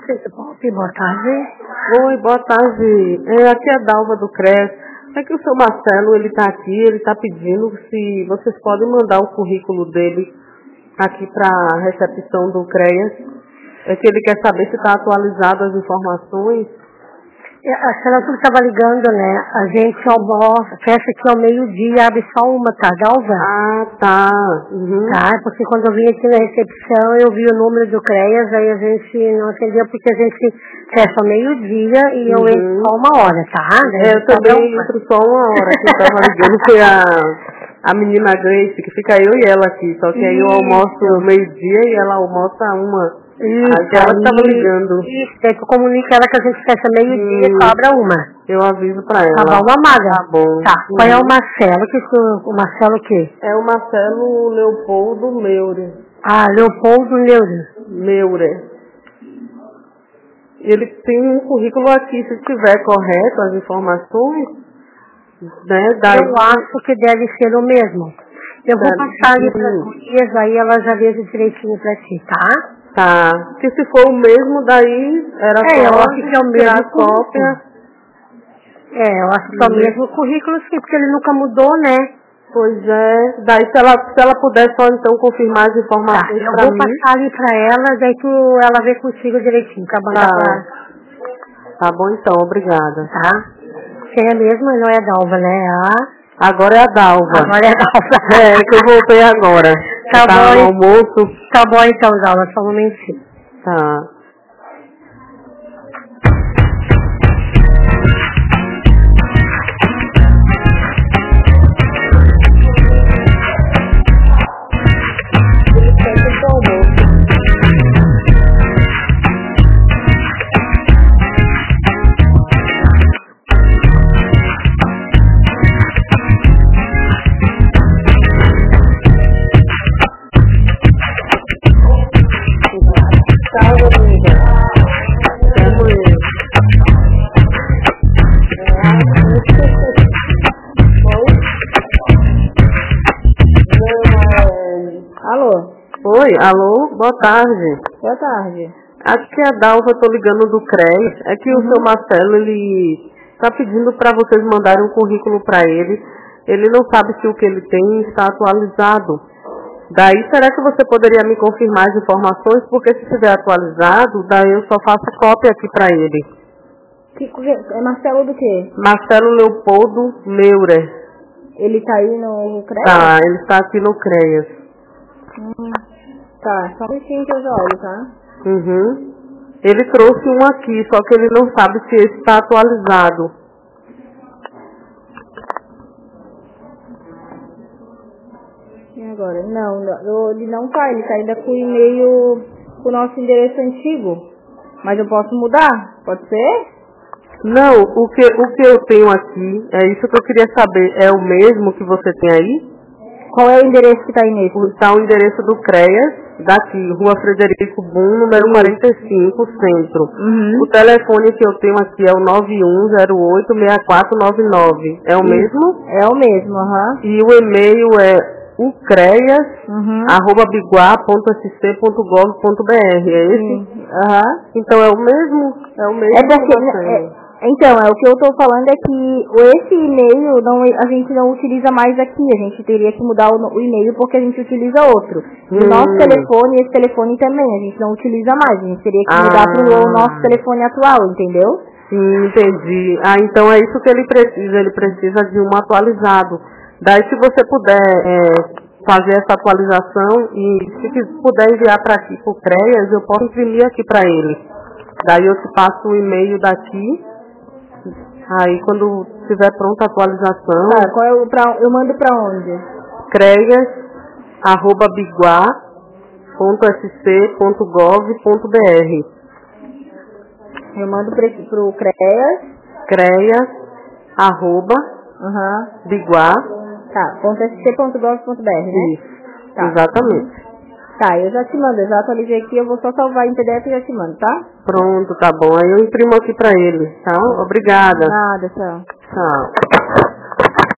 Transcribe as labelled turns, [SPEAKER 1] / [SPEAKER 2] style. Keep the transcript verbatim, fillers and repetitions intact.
[SPEAKER 1] Pop, boa tarde.
[SPEAKER 2] Oi, boa tarde. É, aqui é a Dalva do CREAS. É que o seu Marcelo, ele está aqui, ele está pedindo se vocês podem mandar o currículo dele aqui para a recepção do CREAS. É que ele quer saber se está atualizado as informações.
[SPEAKER 1] A senhora estava ligando, né? A gente almoça, fecha aqui ao meio-dia, abre só uma, tá, Dalva?
[SPEAKER 2] Ah, tá. Uhum.
[SPEAKER 1] Tá, porque quando eu vim aqui na recepção, eu vi o número do CREAS, aí a gente não atendia porque a gente fecha ao meio-dia e eu
[SPEAKER 2] Uhum.
[SPEAKER 1] entro só uma hora, tá?
[SPEAKER 2] É, eu também entro só uma hora. Quem estava ligando foi a, a menina Grace, que fica eu e ela aqui. Só que aí eu almoço meio-dia e ela almoça uma.
[SPEAKER 1] Isso,
[SPEAKER 2] aí ela estava ligando.
[SPEAKER 1] Isso, daí tu comunica ela que a gente fecha meio-dia e sobra uma.
[SPEAKER 2] Eu aviso pra ela.
[SPEAKER 1] Tá bom, amada?
[SPEAKER 2] Tá bom.
[SPEAKER 1] Tá.
[SPEAKER 2] Uhum.
[SPEAKER 1] Qual é o Marcelo? Que tu, o Marcelo o quê?
[SPEAKER 2] É o Marcelo Leopoldo Meure.
[SPEAKER 1] Ah, Leopoldo Meure.
[SPEAKER 2] Meure. Ele tem um currículo aqui, se tiver correto as informações, né? Daí...
[SPEAKER 1] Eu acho que deve ser o mesmo. Eu vou
[SPEAKER 2] Deve
[SPEAKER 1] passar ali
[SPEAKER 2] ser.
[SPEAKER 1] para as gurias, aí ela já veja direitinho pra ti, tá?
[SPEAKER 2] Tá. Porque se for o mesmo, daí era
[SPEAKER 1] É, eu
[SPEAKER 2] só
[SPEAKER 1] acho que é o
[SPEAKER 2] tirar
[SPEAKER 1] mesmo
[SPEAKER 2] a cópia.
[SPEAKER 1] É, eu acho que é o
[SPEAKER 2] Uhum.
[SPEAKER 1] mesmo currículo, sim, porque ele nunca mudou, né?
[SPEAKER 2] Pois é. Daí se ela, se ela puder só então confirmar as
[SPEAKER 1] Tá,
[SPEAKER 2] informações
[SPEAKER 1] eu
[SPEAKER 2] pra
[SPEAKER 1] vou
[SPEAKER 2] mim.
[SPEAKER 1] passar ali pra ela, daí tu, ela vê contigo direitinho, tá bom?
[SPEAKER 2] Tá. Tá bom então, obrigada.
[SPEAKER 1] Tá? Quem é mesmo? Não é a Dalva, né? A...
[SPEAKER 2] Agora é a Dalva.
[SPEAKER 1] Agora é a Dalva.
[SPEAKER 2] É, que eu voltei agora.
[SPEAKER 1] Tá
[SPEAKER 2] tá
[SPEAKER 1] bom.
[SPEAKER 2] no almoço.
[SPEAKER 1] Tá bom então, Dalva, só um momentinho.
[SPEAKER 2] Tá.
[SPEAKER 3] Alô?
[SPEAKER 2] Oi, alô, boa tarde.
[SPEAKER 3] Boa tarde.
[SPEAKER 2] Aqui é a Dalva, eu tô ligando do CREAS. É que
[SPEAKER 3] Uhum.
[SPEAKER 2] o seu Marcelo, ele tá pedindo para vocês mandarem um currículo para ele. Ele não sabe se o que ele tem está atualizado. Daí, será que você poderia me confirmar as informações? Porque se estiver atualizado, daí eu só faço cópia aqui para ele.
[SPEAKER 3] Que, é Marcelo do quê?
[SPEAKER 2] Marcelo Leopoldo Meure.
[SPEAKER 3] Ele tá aí no CREAS?
[SPEAKER 2] Tá, ele está aqui no CREAS.
[SPEAKER 3] Hum, tá, só um minutinho que eu já olho, tá?
[SPEAKER 2] Uhum. Ele trouxe um aqui, só que ele não sabe se esse está atualizado.
[SPEAKER 3] E agora? Não, não, ele não tá, ele tá ainda com o e-mail, com o nosso endereço antigo. Mas eu posso mudar? Pode ser?
[SPEAKER 2] Não, o que, o que eu tenho aqui, é isso que eu queria saber, é o mesmo que você tem aí?
[SPEAKER 3] Qual é o endereço que tá aí nesse?
[SPEAKER 2] Está o endereço do CREAS, daqui, Rua Frederico Boom, número quarenta e cinco, Centro.
[SPEAKER 3] Uhum.
[SPEAKER 2] O telefone que eu tenho aqui é o nove um zero oito seis quatro nove nove. É o
[SPEAKER 3] Isso.
[SPEAKER 2] mesmo?
[SPEAKER 3] É o mesmo, aham.
[SPEAKER 2] E o e-mail é o creas
[SPEAKER 3] Uhum.
[SPEAKER 2] arroba biguá ponto s c ponto gov ponto b r. É esse?
[SPEAKER 3] Sim. Aham.
[SPEAKER 2] Então é o mesmo? É o mesmo
[SPEAKER 3] É
[SPEAKER 2] que
[SPEAKER 3] porque,
[SPEAKER 2] você.
[SPEAKER 3] é, então, é o que eu tô falando é que esse e-mail não, a gente não utiliza mais aqui, a gente teria que mudar o, o e-mail porque a gente utiliza outro. E o
[SPEAKER 2] Hum.
[SPEAKER 3] nosso telefone, esse telefone também, a gente não utiliza mais, a gente teria que
[SPEAKER 2] Ah.
[SPEAKER 3] mudar pro nosso telefone atual, entendeu?
[SPEAKER 2] Sim, entendi. Ah, então é isso que ele precisa, ele precisa de um atualizado. Daí se você puder é, fazer essa atualização e se puder enviar para aqui pro CREAS, eu posso imprimir aqui para ele. Daí eu te passo o e-mail daqui. Aí quando tiver pronta a atualização,
[SPEAKER 3] Tá, qual é o, pra, eu mando pra onde?
[SPEAKER 2] creas arroba biguá ponto s c ponto gov ponto b r.
[SPEAKER 3] Eu mando pra, pro CREAS.
[SPEAKER 2] creas arroba
[SPEAKER 3] Aham.
[SPEAKER 2] biguá.
[SPEAKER 3] Tá, ponto s c ponto gov ponto b r, né?
[SPEAKER 2] Isso,
[SPEAKER 3] Tá.
[SPEAKER 2] exatamente.
[SPEAKER 3] Tá, eu já te mando, eu já atualizei aqui, eu vou só salvar em P D F e já te mando, tá?
[SPEAKER 2] Pronto, tá bom. Aí eu imprimo aqui pra ele, tá? Obrigada.
[SPEAKER 3] Nada, tchau.
[SPEAKER 2] Tchau.